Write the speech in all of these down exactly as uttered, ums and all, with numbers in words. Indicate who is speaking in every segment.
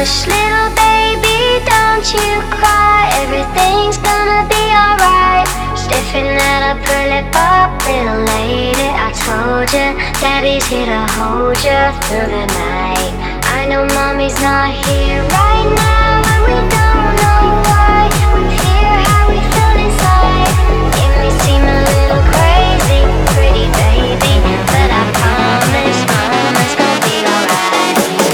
Speaker 1: hush, little baby, don't you cry. Everything's gonna be alright. Stiffen that upper lip up, little lady. I told you, daddy's here to hold you through the night. I know mommy's not here right now, and we don't know why. We fear how we feel inside. It may seem a little crazy, pretty baby, but I promise mama's gonna be alright.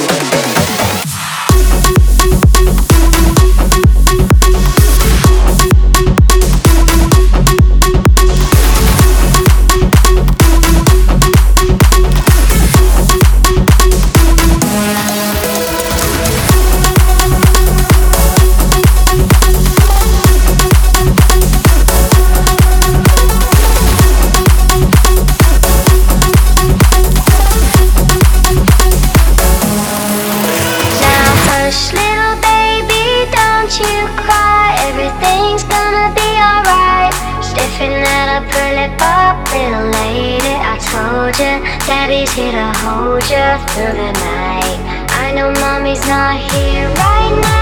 Speaker 1: Daddy's here to hold you through the night. I know mommy's not here right now.